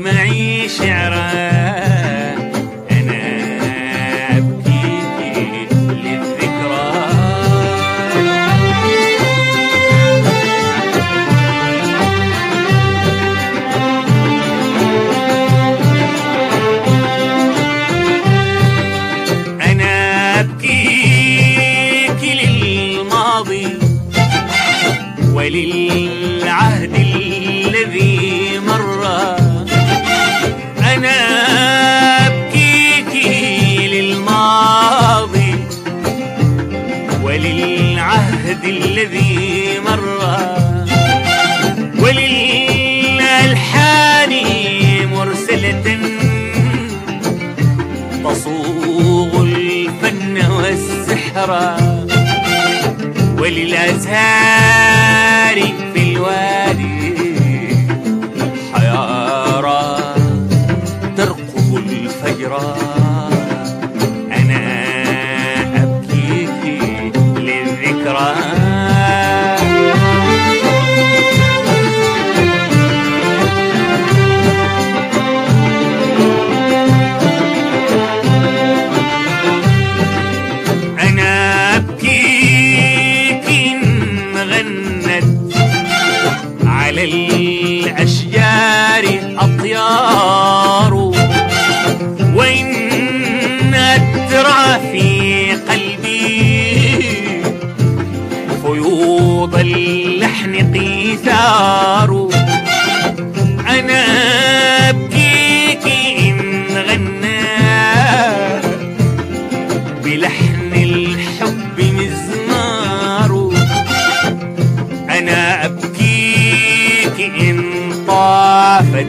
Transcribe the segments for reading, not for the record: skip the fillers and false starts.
معي شعرا أنا أبكيك للذكرى. أنا أبكيك للماضي وللعهد الذي مر. أنا أبكيك للماضي وللعهد الذي مر وللألحان مرسلة تصوغ الفن والسحر وللأزهار في الوادي حيارى ترقب الفجر. أنا أبكيك للذكرى. أنا أبكيك إن غنت على الأشجار أطيار وإن أترى في قلبي فيوض اللحن قيثار. أنا أبكيك إن غنى بلحن الحب مزمار. أنا أبكيك إن طافت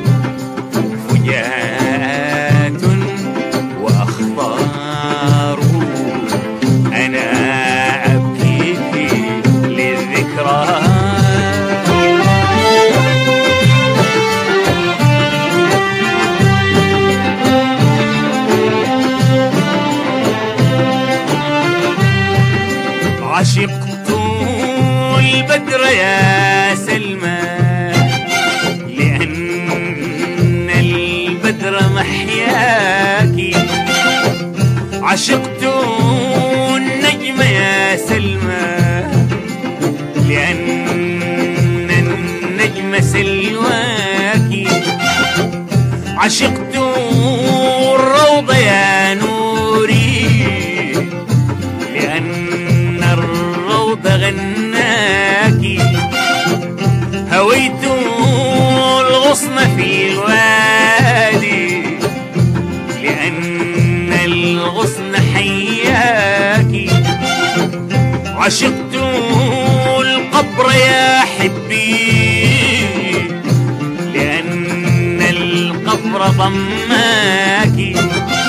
فجاءات وأخطار. أنا أبكيك للذكرى. عشقت البدر يا سلمى لأن البدر محياك. عشقت النجم يا سلمى لأن النجم سلواك. عشقت الروض يا نوري لأن الروض غناك. هويت الغصن في الوادي لأن الغصن حياك. عشقت القبر يا حبي لأن القبر ضماك.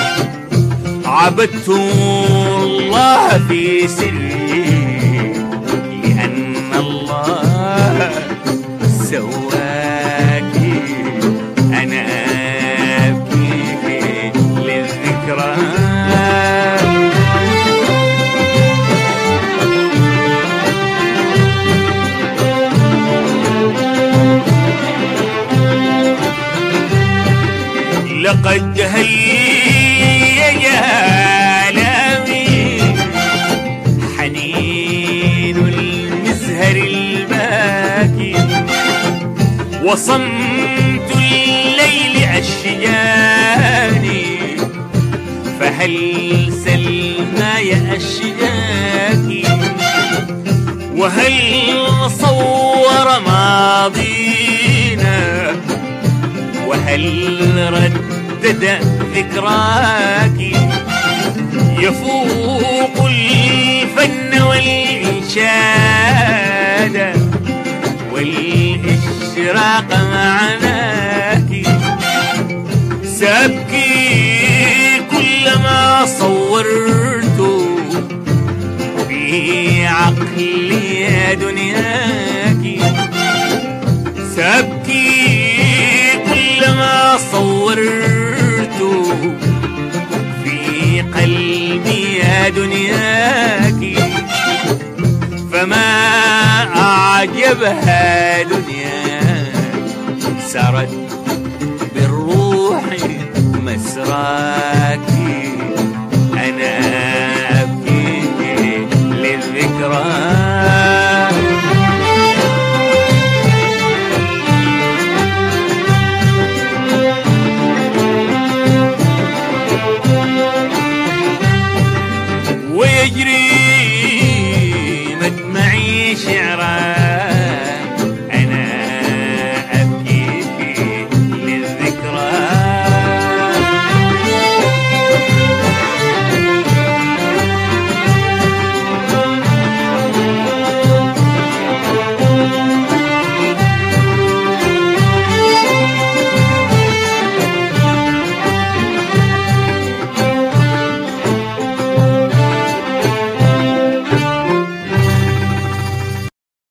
عبدت الله في سري لأن الله سواك. أنا أبكيك للذكرى. لقد هيج آلامي حنين المزهر الباكي وصمت الليل أشجاني. فهل سلماي أشجاكي وهل صور ماضينا وهل ردد ذكراك. يفوق الفن والإنشاد والإشراق معناك. سأبكي كلما صورت في عقلي يا دنياك. سأبكي كلما صورت في قلبي يا دنياك. فما أعجبها دنيا سرت بالروح معاك.